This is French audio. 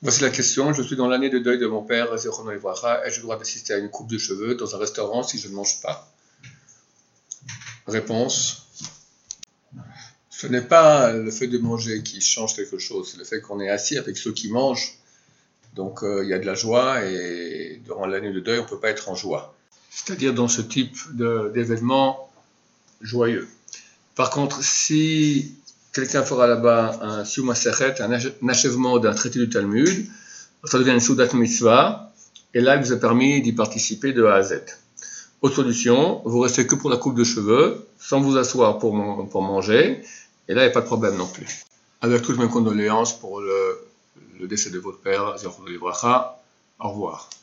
Voici la question. Je suis dans l'année de deuil de mon père, Zichrono Livracha. Ai-je le droit d'assister à une coupe de cheveux dans un restaurant si je ne mange pas? Réponse. Ce n'est pas le fait de manger qui change quelque chose, c'est le fait qu'on est assis avec ceux qui mangent. Donc il y a de la joie et durant l'année de deuil, on ne peut pas être en joie. C'est-à-dire dans ce type d'événement joyeux. Par contre, si quelqu'un fera là-bas un Siyum HaSechet, un achèvement d'un traité du Talmud, ça devient une Soudat Mitzvah, et là, il vous a permis d'y participer de A à Z. Autre solution, vous restez que pour la coupe de cheveux, sans vous asseoir pour manger, et là, il n'y a pas de problème non plus. Avec toutes mes condoléances pour le décès de votre père, Zichrono Livracha. Au revoir.